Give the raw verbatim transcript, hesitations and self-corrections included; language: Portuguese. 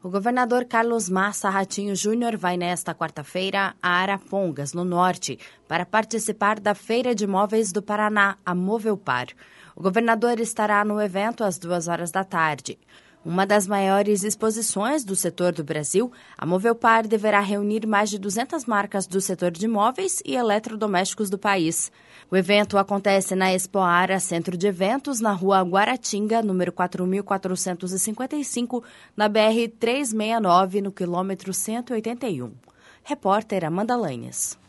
O governador Carlos Massa Ratinho Júnior vai nesta quarta-feira a Arapongas, no norte, para participar da Feira de Móveis do Paraná, a Movelpar. O governador estará no evento às duas horas da tarde. Uma das maiores exposições do setor do Brasil, a Movelpar deverá reunir mais de duzentas marcas do setor de móveis e eletrodomésticos do país. O evento acontece na Expoara Centro de Eventos, na rua Guaratinga, número quatro mil quatrocentos e cinquenta e cinco, na B R trezentos e sessenta e nove, no quilômetro cento e oitenta e um. Repórter Amanda Lanhes.